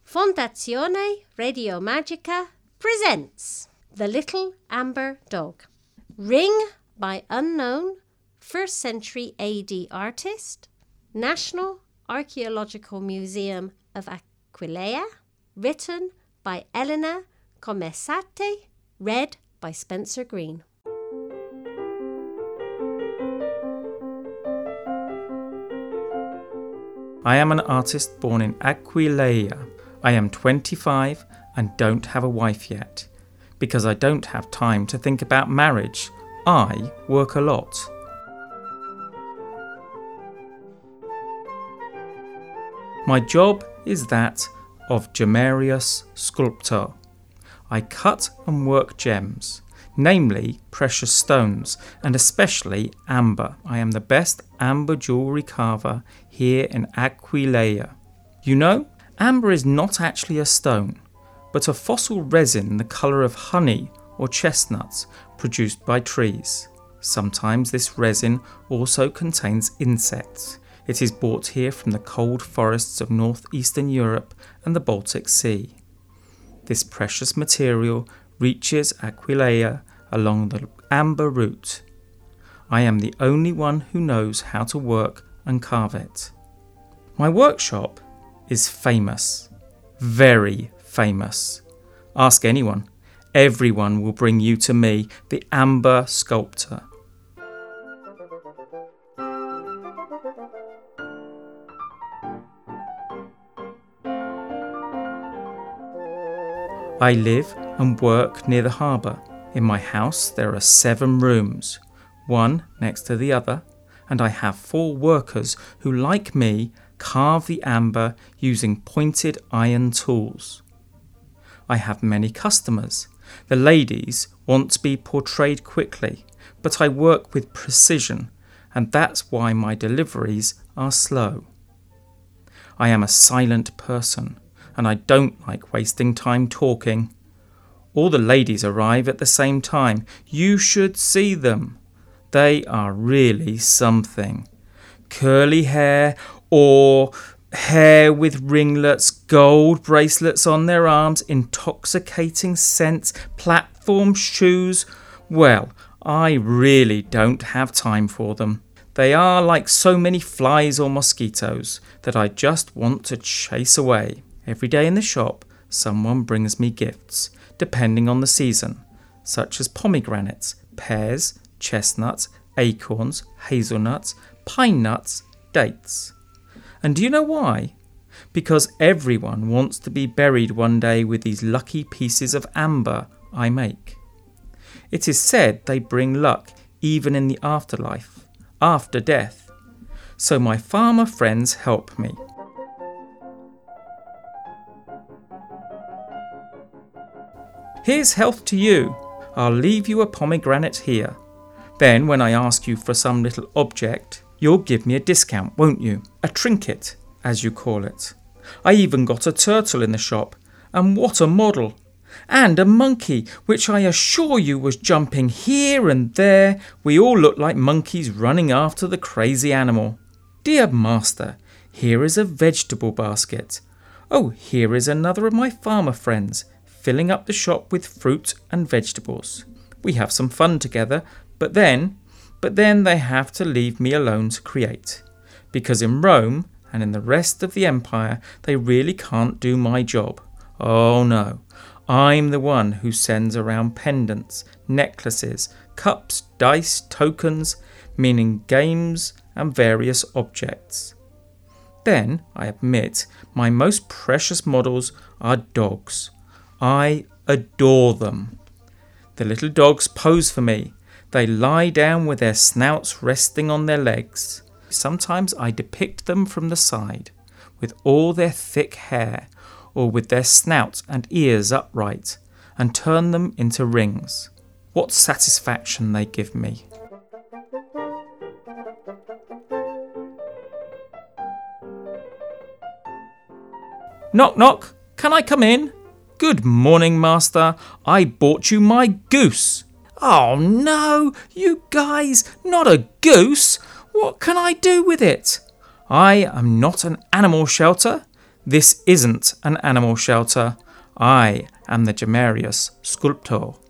Fondazione Radio Magica presents The Little Amber Dog. Ring by unknown 1st century AD artist, National Archaeological Museum of Aquileia, written by Elena Comessati, read by Spencer Green. I am an artist born in Aquileia. I am 25 and don't have a wife yet, because I don't have time to think about marriage. I work a lot. My job is that of gemmarius sculptor. I cut and work gems, namely precious stones, and especially amber. I am the best amber jewellery carver here in Aquileia. You know, amber is not actually a stone, but a fossil resin the colour of honey or chestnuts produced by trees. Sometimes this resin also contains insects. It is brought here from the cold forests of northeastern Europe and the Baltic Sea. This precious material reaches Aquileia along the amber route. I am the only one who knows how to work and carve it. My workshop is famous, very famous. Ask anyone. Everyone will bring you to me, the amber sculptor. I live and work near the harbour. In my house there are 7 rooms, one next to the other, and I have 4 workers who, like me, carve the amber using pointed iron tools. I have many customers. The ladies want to be portrayed quickly, but I work with precision, and that's why my deliveries are slow. I am a silent person, and I don't like wasting time talking. All the ladies arrive at the same time. You should see them. They are really something. Curly hair or hair with ringlets, gold bracelets on their arms, intoxicating scents, platform shoes. Well, I really don't have time for them. They are like so many flies or mosquitoes that I just want to chase away. Every day in the shop, someone brings me gifts, depending on the season, such as pomegranates, pears, chestnuts, acorns, hazelnuts, pine nuts, dates. And do you know why? Because everyone wants to be buried one day with these lucky pieces of amber I make. It is said they bring luck even in the afterlife, after death. So my farmer friends help me. Here's health to you. I'll leave you a pomegranate here. Then when I ask you for some little object, you'll give me a discount, won't you? A trinket, as you call it. I even got a turtle in the shop, and what a model! And a monkey, which I assure you was jumping here and there. We all looked like monkeys running after the crazy animal. Dear master, here is a vegetable basket. Oh, here is another of my farmer friends, filling up the shop with fruit and vegetables. We have some fun together, but then they have to leave me alone to create, because in Rome and in the rest of the empire they really can't do my job. Oh no, I'm the one who sends around pendants, necklaces, cups, dice, tokens, meaning games and various objects. Then, I admit, my most precious models are dogs. I adore them. The little dogs pose for me. They lie down with their snouts resting on their legs. Sometimes I depict them from the side, with all their thick hair, or with their snouts and ears upright, and turn them into rings. What satisfaction they give me. Knock, knock. Can I come in? Good morning, master. I bought you my goose. Oh no, you guys, not a goose. What can I do with it? I am not an animal shelter. This isn't an animal shelter. I am the Gemarius sculptor.